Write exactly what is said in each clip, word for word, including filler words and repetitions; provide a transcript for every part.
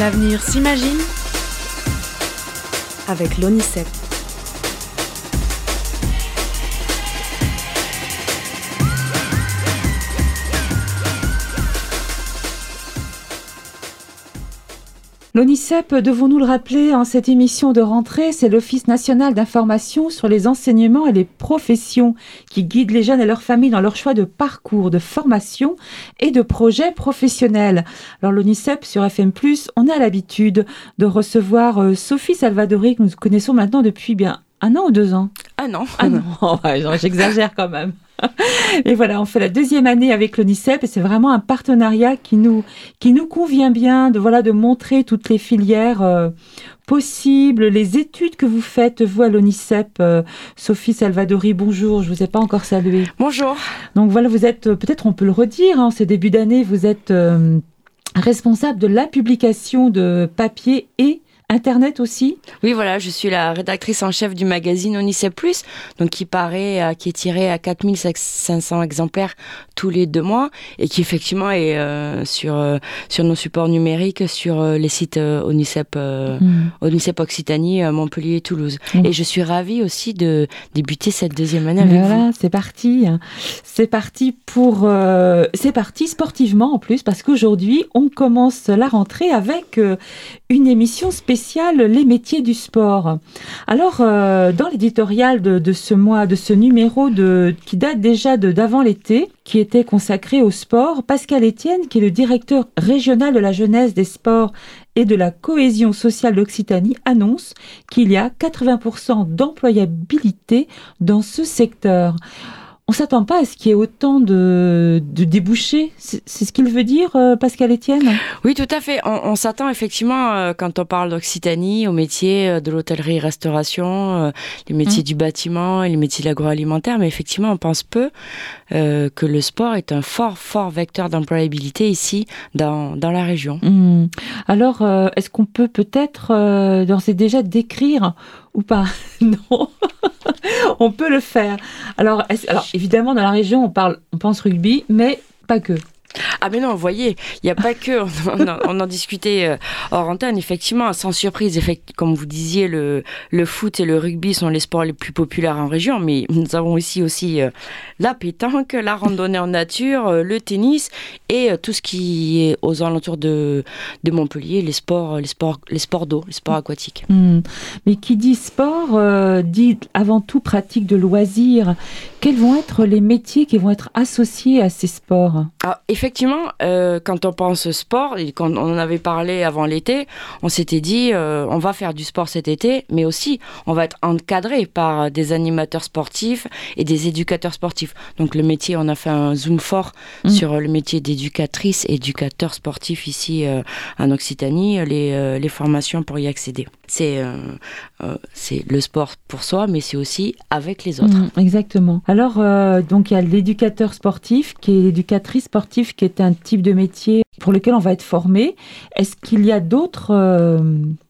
L'avenir s'imagine avec l'ONICEP. L'ONICEP, devons-nous le rappeler, en cette émission de rentrée, c'est l'Office national d'information sur les enseignements et les professions qui guide les jeunes et leurs familles dans leur choix de parcours, de formation et de projets professionnels. Alors l'ONICEP sur F M plus, on a l'habitude de recevoir euh, Sophie Salvadori, que nous connaissons maintenant depuis bien un an ou deux ans. Un an. Un an, ouais, j'exagère quand même. Et voilà, on fait la deuxième année avec l'ONICEP et c'est vraiment un partenariat qui nous, qui nous convient bien de, voilà, de montrer toutes les filières euh, possibles, les études que vous faites, vous, à l'ONICEP. Euh, Sophie Salvadori, bonjour, je ne vous ai pas encore salué. Bonjour. Donc voilà, vous êtes, peut-être on peut le redire, en hein, ces débuts d'année, vous êtes euh, responsable de la publication de papier et Internet aussi. Oui, voilà, je suis la rédactrice en chef du magazine ONICEP plus, donc qui paraît, euh, qui est tiré à quatre mille cinq cents exemplaires tous les deux mois et qui effectivement est euh, sur euh, sur nos supports numériques, sur euh, les sites euh, ONICEP, euh, mmh. ONICEP Occitanie, euh, Montpellier et Toulouse. Mmh. Et je suis ravie aussi de débuter cette deuxième année avec voilà, vous. C'est parti, c'est parti pour, euh, c'est parti sportivement en plus parce qu'aujourd'hui on commence la rentrée avec euh, une émission spéciale. Les métiers du sport. Alors, euh, dans l'éditorial de, de ce mois, de ce numéro de, qui date déjà de, d'avant l'été, qui était consacré au sport, Pascal Etienne, qui est le directeur régional de la jeunesse, des sports et de la cohésion sociale d'Occitanie, annonce qu'il y a quatre-vingts pour cent d'employabilité dans ce secteur. On ne s'attend pas à ce qu'il y ait autant de, de débouchés. C'est, c'est ce qu'il veut dire, euh, Pascal Etienne ? Oui, tout à fait. On, on s'attend effectivement, euh, quand on parle d'Occitanie, aux métiers euh, de l'hôtellerie-restauration, euh, les métiers mmh. du bâtiment et les métiers de l'agroalimentaire. Mais effectivement, on pense peu euh, que le sport est un fort, fort vecteur d'employabilité ici, dans, dans la région. Mmh. Alors, euh, est-ce qu'on peut peut-être euh, d'ores et déjà décrire ou pas ? Non, on peut le faire. Alors, alors, évidemment, dans la région, on parle, on pense rugby, mais pas que. Ah mais non, vous voyez, il n'y a pas que, on en, on en discutait euh, hors antenne, effectivement, sans surprise, effect, comme vous disiez, le, le foot et le rugby sont les sports les plus populaires en région, mais nous avons ici aussi euh, la pétanque, la randonnée en nature, euh, le tennis et euh, tout ce qui est aux alentours de, de Montpellier, les sports, les sports, les sports d'eau, les sports aquatiques. Mmh. Mais qui dit sport, euh, dit avant tout pratique de loisirs. Quels vont être les métiers qui vont être associés à ces sports ? Ah, effectivement, euh, quand on pense sport, et quand on en avait parlé avant l'été, on s'était dit euh, on va faire du sport cet été, mais aussi on va être encadré par des animateurs sportifs et des éducateurs sportifs. Donc le métier, on a fait un zoom fort mmh. sur le métier d'éducatrice et éducateur sportif ici euh, en Occitanie, les, euh, les formations pour y accéder. C'est, euh, euh, c'est le sport pour soi, mais c'est aussi avec les autres. Mmh, exactement. Alors, euh, donc il y a l'éducateur sportif, qui est l'éducatrice sportive, qui est un type de métier pour lequel on va être formé. Est-ce qu'il y a d'autres euh, professions ?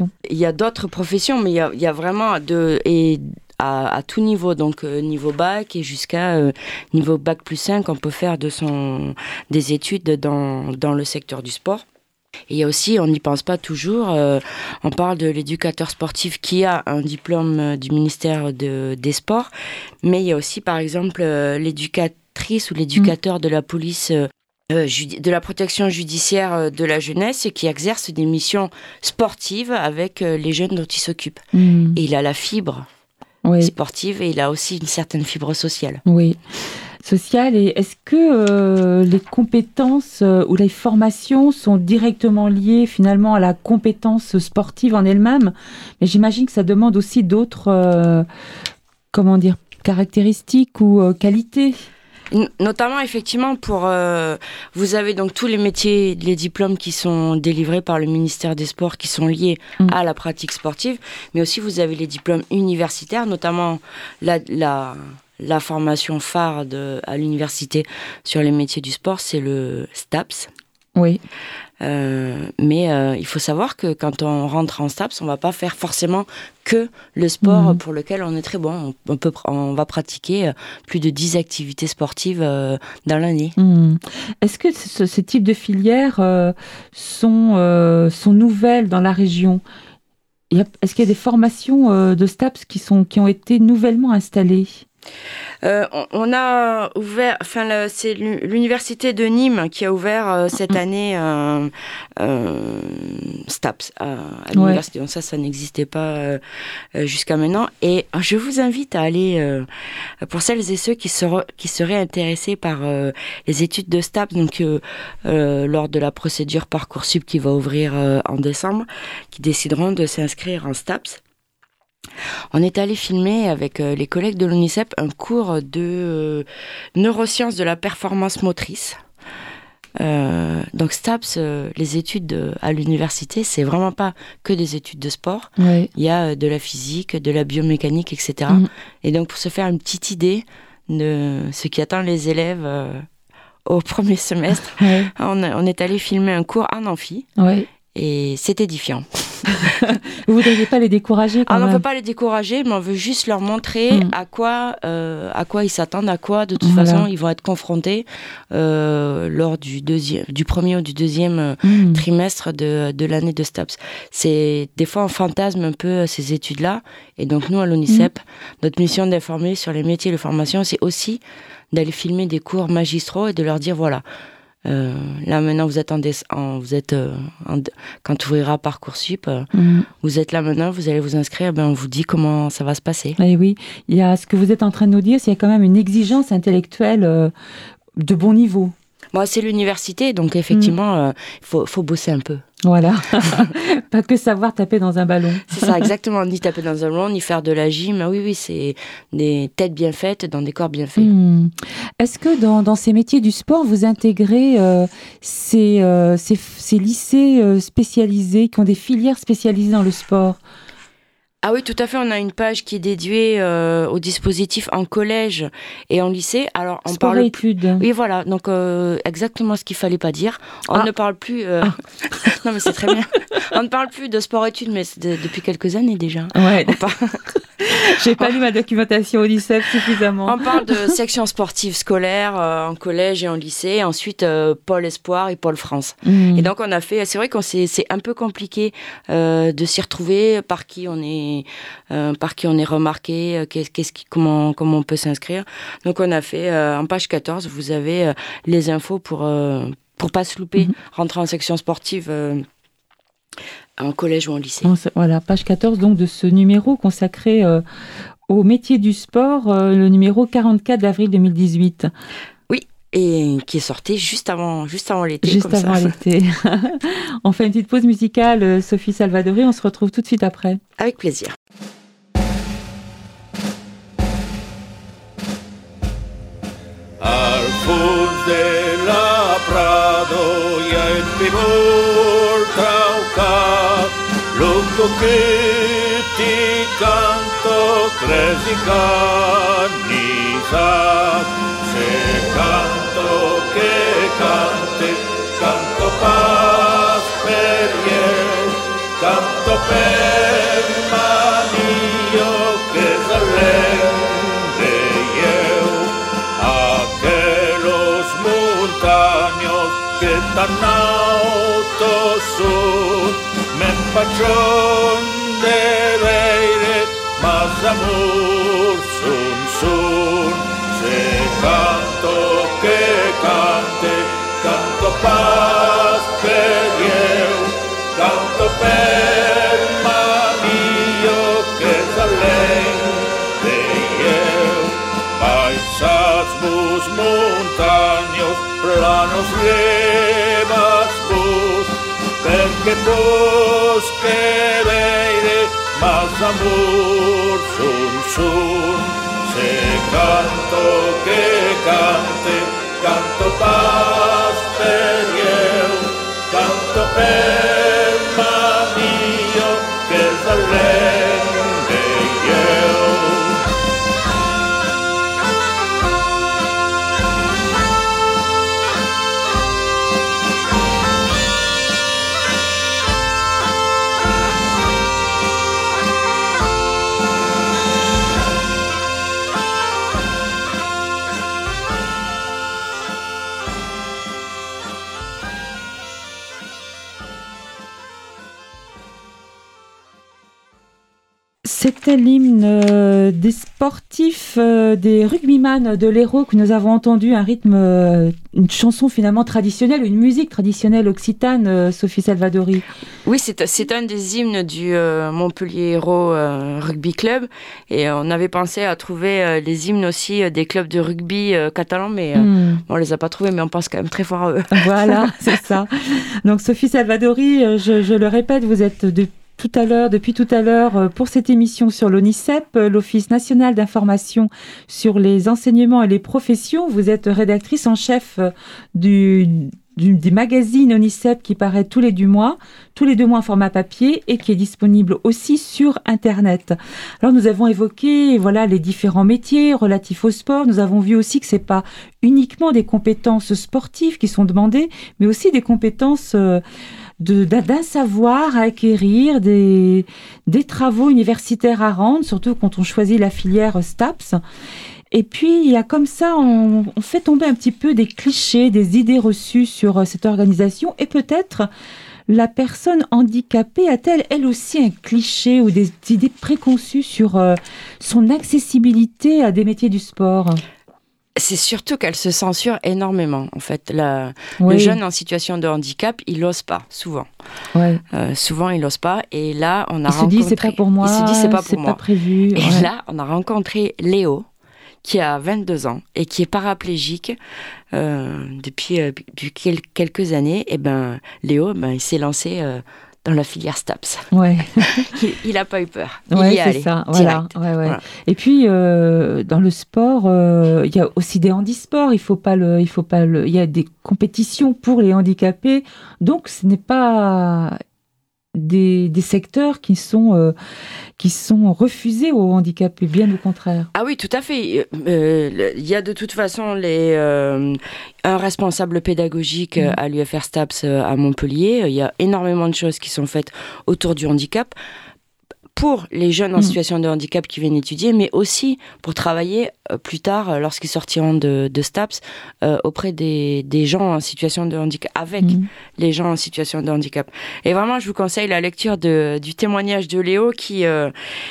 Il y a d'autres professions, mais il y a, il y a vraiment de... Et À, à tout niveau, donc euh, niveau bac et jusqu'à euh, niveau bac plus cinq, on peut faire de son, des études dans, dans le secteur du sport. Et il y a aussi, on n'y pense pas toujours, euh, on parle de l'éducateur sportif qui a un diplôme du ministère de, des Sports, mais il y a aussi par exemple euh, l'éducatrice ou l'éducateur mmh. de la police euh, de la protection judiciaire de la jeunesse qui exerce des missions sportives avec les jeunes dont il s'occupe. Mmh. Et il a la fibre. Oui. Sportive et il a aussi une certaine fibre sociale. Oui, sociale. Et est-ce que euh, les compétences euh, ou les formations sont directement liées finalement à la compétence sportive en elle-même ? Mais j'imagine que ça demande aussi d'autres, euh, comment dire, caractéristiques ou euh, qualités. Notamment, effectivement, pour euh, vous avez donc tous les métiers, les diplômes qui sont délivrés par le ministère des Sports qui sont liés mmh. à la pratique sportive, mais aussi vous avez les diplômes universitaires, notamment la, la, la formation phare de, à l'université sur les métiers du sport, c'est le STAPS. Oui. Euh, mais euh, il faut savoir que quand on rentre en STAPS, on va pas faire forcément que le sport mmh. pour lequel on est très bon. On, on, peut, on va pratiquer plus de dix activités sportives euh, dans l'année. Mmh. Est-ce que ce, ces types de filières euh, sont, euh, sont nouvelles dans la région ? Est-ce qu'il y a des formations euh, de STAPS qui, sont, qui ont été nouvellement installées ? Euh, on, on a ouvert, enfin le, c'est l'université de Nîmes qui a ouvert euh, cette année euh, euh, STAPS à, à l'université. Ouais. Donc ça, ça n'existait pas euh, jusqu'à maintenant. Et je vous invite à aller, euh, pour celles et ceux qui, sera, qui seraient intéressés par euh, les études de STAPS, donc euh, euh, lors de la procédure Parcoursup qui va ouvrir euh, en décembre, qui décideront de s'inscrire en STAPS. On est allé filmer avec euh, les collègues de l'ONICEP un cours de euh, neurosciences de la performance motrice. Euh, donc STAPS, euh, les études de, à l'université, c'est vraiment pas que des études de sport. Oui. Il y a euh, de la physique, de la biomécanique, et cetera. Mmh. Et donc pour se faire une petite idée de ce qui attend les élèves euh, au premier semestre, oui. on, on est allé filmer un cours en amphi. Oui. Et c'est édifiant. Vous ne voudriez pas les décourager quand ah, même. On ne veut pas les décourager, mais on veut juste leur montrer mmh. à, quoi, euh, à quoi ils s'attendent, à quoi de toute voilà. façon ils vont être confrontés euh, lors du, deuxième, du premier ou du deuxième mmh. trimestre de, de l'année de STAPS. C'est, des fois on fantasme un peu ces études-là, et donc nous à l'ONICEP, mmh. notre mission d'informer sur les métiers de formation, c'est aussi d'aller filmer des cours magistraux et de leur dire voilà, Euh, là maintenant vous êtes en, dé- en vous êtes euh, en, quand ouvrira Parcoursup euh, mmh. vous êtes là maintenant, vous allez vous inscrire, ben on vous dit comment ça va se passer. Et oui, il y a ce que vous êtes en train de nous dire, c'est quand même une exigence intellectuelle euh, de bon niveau. Bon, c'est l'université, donc effectivement il mmh. euh, faut, faut bosser un peu. Voilà, pas que savoir taper dans un ballon. C'est ça, exactement, ni taper dans un ballon, ni faire de la gym. Oui, oui, c'est des têtes bien faites dans des corps bien faits. Mmh. Est-ce que dans, dans ces métiers du sport, vous intégrez euh, ces, euh, ces, ces lycées euh, spécialisés, qui ont des filières spécialisées dans le sport ? Ah oui, tout à fait. On a une page qui est dédiée euh, au dispositif en collège et en lycée. Alors, on sport parle et études. Oui, voilà. Donc, euh, exactement ce qu'il fallait pas dire. On ah. ne parle plus. Euh... Ah. non, mais c'est très bien. On ne parle plus de sport-études, mais c'est de, depuis quelques années déjà. Ouais. On parle... J'ai pas lu ma documentation au lycée suffisamment. On parle de section sportive scolaire euh, en collège et en lycée. Ensuite, euh, Pôle Espoir et Pôle France. Mmh. Et donc, on a fait. C'est vrai qu'on s'est, c'est un peu compliqué euh, de s'y retrouver, par qui on est, euh, par qui on est remarqué, euh, qu'est-ce, qu'est-ce qui, comment, comment on peut s'inscrire. Donc, on a fait euh, en page quatorze. Vous avez euh, les infos pour euh, pour pas se louper, mmh. rentrer en section sportive. Euh, en collège ou en lycée. Voilà, page quatorze donc de ce numéro consacré euh, au métier du sport, euh, le numéro quarante-quatre d'avril deux mille dix-huit. Oui, et qui est sorti juste avant, juste avant l'été. Juste comme avant ça. l'été. On fait une petite pause musicale, Sophie Salvadori, on se retrouve tout de suite après. Avec plaisir. Al fons de la Prado hi ha el pibul traucat, lungo che ti canto cresi canisa, se canto che cante, canto pas per ieu, canto per manio che s'allende ieu. Aquelos montaños que tan altos son, me empachón de veire, más amor son son. Se canto que cante, canto paz per ieu, canto per manio que s'allende ieu. Paisats vos montaños, planos levas vos, perché vos que veire, mas amor son son. Se canto que cante, canto paz per ieu, canto per manio que s'allende ieu. C'était l'hymne euh, des sportifs, euh, des rugbyman de l'Hérault que nous avons entendu, un rythme, euh, une chanson finalement traditionnelle, une musique traditionnelle occitane, euh, Sophie Salvadori. Oui, c'est, c'est un des hymnes du euh, Montpellier Hérault euh, Rugby Club, et on avait pensé à trouver euh, les hymnes aussi euh, des clubs de rugby euh, catalans, mais euh, mm. on les a pas trouvés, mais on pense quand même très fort à eux. Voilà, c'est ça. Donc Sophie Salvadori, euh, je, je le répète, vous êtes de Tout à l'heure, depuis tout à l'heure, pour cette émission sur l'ONICEP, l'Office national d'information sur les enseignements et les professions. Vous êtes rédactrice en chef du, du, du magazine ONICEP qui paraît tous les deux mois, tous les deux mois en format papier et qui est disponible aussi sur Internet. Alors nous avons évoqué voilà, les différents métiers relatifs au sport. Nous avons vu aussi que ce n'est pas uniquement des compétences sportives qui sont demandées, mais aussi des compétences... Euh, De, d'un savoir à acquérir, des, des travaux universitaires à rendre, surtout quand on choisit la filière STAPS. Et puis, il y a comme ça, on, on fait tomber un petit peu des clichés, des idées reçues sur cette organisation. Et peut-être, la personne handicapée a-t-elle, elle aussi, un cliché ou des idées préconçues sur euh, son accessibilité à des métiers du sport ? C'est surtout qu'elle se censure énormément, en fait. La, oui. Le jeune en situation de handicap, il n'ose pas, souvent. Ouais. Euh, souvent, il n'ose pas. Et là, on a il rencontré... Il se dit, c'est pas pour moi, il se dit, c'est pas pour c'est moi. Pas prévu. Et ouais. là, on a rencontré Léo, qui a vingt-deux ans et qui est paraplégique euh, depuis, euh, depuis quelques années. Et ben, Léo, ben, il s'est lancé... Euh, dans la filière STAPS. Ouais. il n'a pas eu peur. Il ouais, y est c'est allé, ça. Voilà. Ouais, ouais. Voilà. Et puis, euh, dans le sport, euh, il y a aussi des handisports. Il faut pas le, il faut pas le, il y a des compétitions pour les handicapés. Donc, ce n'est pas des, des secteurs qui sont, euh, qui sont refusés aux handicapés, bien au contraire. Ah oui, tout à fait. Euh, il y a de toute façon les, euh, un responsable pédagogique mmh. à l'U F R STAPS à Montpellier. Il y a énormément de choses qui sont faites autour du handicap pour les jeunes en mmh. situation de handicap qui viennent étudier, mais aussi pour travailler euh, plus tard, lorsqu'ils sortiront de, de STAPS, euh, auprès des, des gens en situation de handicap, avec mmh. les gens en situation de handicap. Et vraiment, je vous conseille la lecture de, du témoignage de Léo qui... Euh,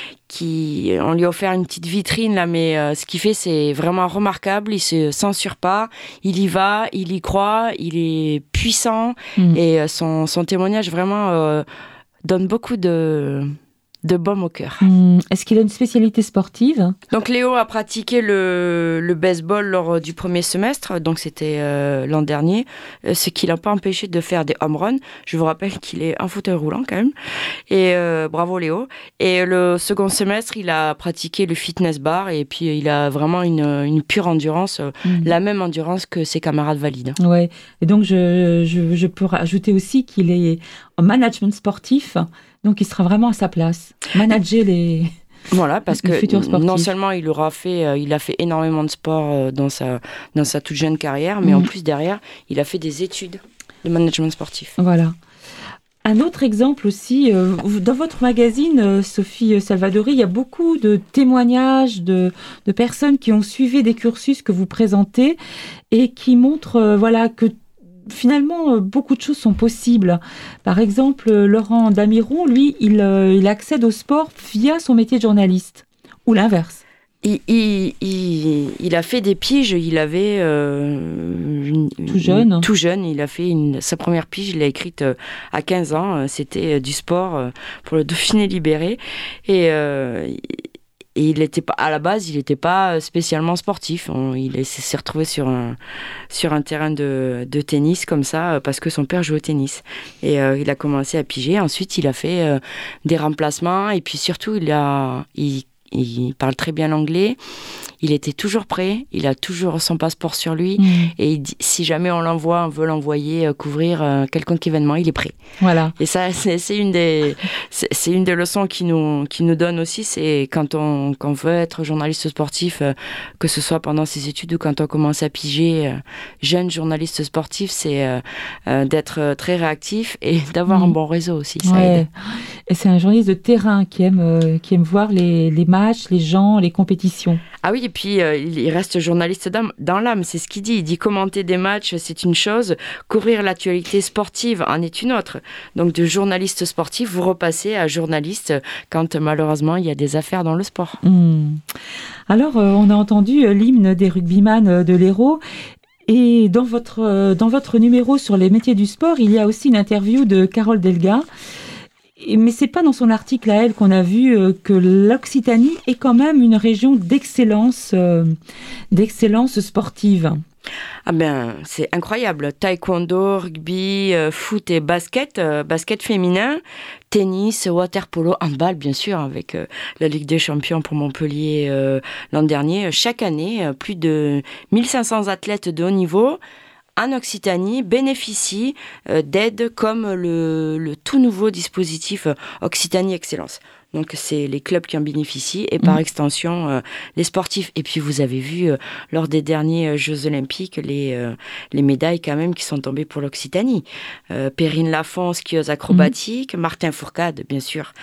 Qui, on lui a offert une petite vitrine là, mais euh, ce qu'il fait c'est vraiment remarquable. Il se censure pas, il y va, il y croit, il est puissant mmh. et euh, son, son témoignage vraiment euh, donne beaucoup de de baume au cœur. Mmh. Est-ce qu'il a une spécialité sportive ? Donc Léo a pratiqué le, le baseball lors du premier semestre, donc c'était euh, l'an dernier, ce qui l'a pas empêché de faire des home runs. Je vous rappelle qu'il est en fauteuil roulant quand même. Et euh, bravo Léo. Et le second semestre, il a pratiqué le fitness bar et puis il a vraiment une, une pure endurance, mmh. la même endurance que ses camarades valides. Ouais. Et donc je, je, je peux rajouter aussi qu'il est en management sportif. Donc, il sera vraiment à sa place. Manager les, voilà, parce les que futurs sportifs. Non seulement il aura fait, euh, il a fait énormément de sport euh, dans sa dans sa toute jeune carrière, mais mmh. en plus derrière, il a fait des études de management sportif. Voilà. Un autre exemple aussi, euh, dans votre magazine, euh, Sophie Salvadori, il y a beaucoup de témoignages de, de personnes qui ont suivi des cursus que vous présentez et qui montrent, euh, voilà, que finalement, beaucoup de choses sont possibles. Par exemple, Laurent Damiron, lui, il, euh, il accède au sport via son métier de journaliste, ou l'inverse. Il, il, il, il a fait des piges, il avait... Euh, une, tout jeune. Une, tout jeune, il a fait une, sa première pige, il l'a écrite euh, à quinze ans, c'était euh, du sport euh, pour le Dauphiné libéré. Et... Euh, Et il était pas, à la base, il n'était pas spécialement sportif. On, il s'est retrouvé sur un, sur un terrain de, de tennis comme ça, parce que son père jouait au tennis. Et euh, il a commencé à piger. Ensuite, il a fait euh, des remplacements. Et puis surtout, il, a, il, il parle très bien l'anglais. Il était toujours prêt. Il a toujours son passeport sur lui. Mmh. Et il dit, si jamais on l'envoie, on veut l'envoyer euh, couvrir euh, quelconque événement, il est prêt. Voilà. Et ça, c'est, c'est une des, c'est, c'est une des leçons qui nous, qui nous donne aussi. C'est quand on, quand on veut être journaliste sportif, euh, que ce soit pendant ses études ou quand on commence à piger, euh, jeune journaliste sportif, c'est euh, euh, d'être très réactif et d'avoir mmh. un bon réseau aussi. Ça ouais. aide. Et c'est un journaliste de terrain qui aime, euh, qui aime voir les, les matchs matchs, les gens, les compétitions. Ah oui, et puis euh, il reste journaliste dans, dans l'âme, c'est ce qu'il dit. Il dit commenter des matchs, c'est une chose, couvrir l'actualité sportive en est une autre. Donc de journaliste sportif, vous repassez à journaliste quand malheureusement il y a des affaires dans le sport. Mmh. Alors, euh, on a entendu euh, l'hymne des rugbyman euh, de l'Hérault. Et dans votre, euh, dans votre numéro sur les métiers du sport, il y a aussi une interview de Carole Delga. Mais c'est pas dans son article à elle qu'on a vu euh, que l'Occitanie est quand même une région d'excellence, euh, d'excellence sportive. Ah ben, c'est incroyable. Taekwondo, rugby, euh, foot et basket, euh, basket féminin, tennis, water-polo, handball, bien sûr, avec euh, la Ligue des champions pour Montpellier euh, l'an dernier. Chaque année, euh, plus de mille cinq cents athlètes de haut niveau en Occitanie bénéficient euh, d'aides comme le, le tout nouveau dispositif Occitanie Excellence. Donc, c'est les clubs qui en bénéficient et par mmh. extension, euh, les sportifs. Et puis, vous avez vu, euh, lors des derniers euh, Jeux Olympiques, les, euh, les médailles quand même qui sont tombées pour l'Occitanie. Euh, Perrine Lafont, skieuse acrobatique, mmh. Martin Fourcade, bien sûr,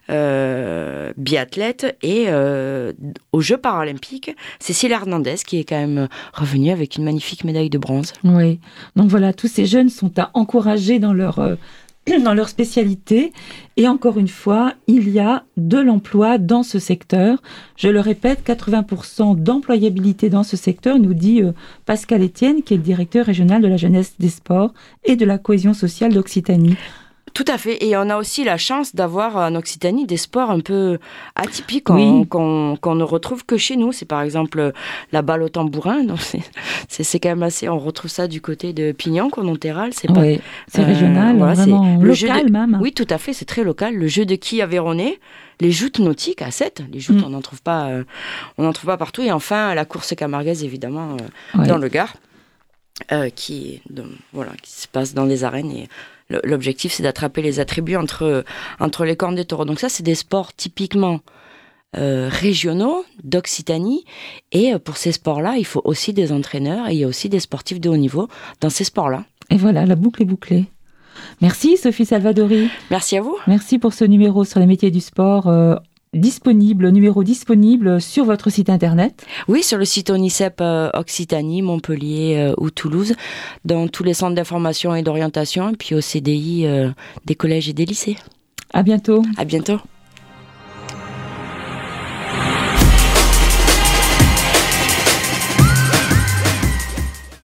euh, biathlète. Et euh, aux Jeux paralympiques, Cécile Hernandez qui est quand même revenue avec une magnifique médaille de bronze. Oui, donc voilà, tous ces jeunes sont à encourager dans leur... Euh... dans leur spécialité. Et encore une fois, il y a de l'emploi dans ce secteur. Je le répète, quatre-vingts pour cent d'employabilité dans ce secteur, nous dit euh, Pascal Etienne, qui est le directeur régional de la jeunesse, des sports et de la cohésion sociale d'Occitanie. Tout à fait. Et on a aussi la chance d'avoir en Occitanie des sports un peu atypiques qu'on, oui. qu'on, qu'on ne retrouve que chez nous. C'est par exemple la balle au tambourin. Donc c'est, c'est, c'est quand même assez... On retrouve ça du côté de Pignan, Condontéral. C'est, pas, oui, c'est euh, régional, voilà, vraiment c'est local de, même. Oui, tout à fait. C'est très local. Le jeu de quilles aveyronais, les joutes nautiques à sept. Les joutes, mm. on n'en trouve pas, euh, on n'en trouve pas partout. Et enfin, la course camarguaise, évidemment, euh, ouais. dans le Gard, euh, qui, de, voilà, qui se passe dans les arènes et... L'objectif, c'est d'attraper les attributs entre, entre les cornes des taureaux. Donc ça, c'est des sports typiquement euh, régionaux d'Occitanie. Et pour ces sports-là, il faut aussi des entraîneurs et il y a aussi des sportifs de haut niveau dans ces sports-là. Et voilà, la boucle est bouclée. Merci Sophie Salvadori. Merci à vous. Merci pour ce numéro sur les métiers du sport. Euh, disponible, numéro disponible sur votre site internet. Oui, sur le site ONICEP euh, Occitanie, Montpellier euh, ou Toulouse, dans tous les centres d'information et d'orientation, et puis au C D I euh, des collèges et des lycées. À bientôt. À bientôt.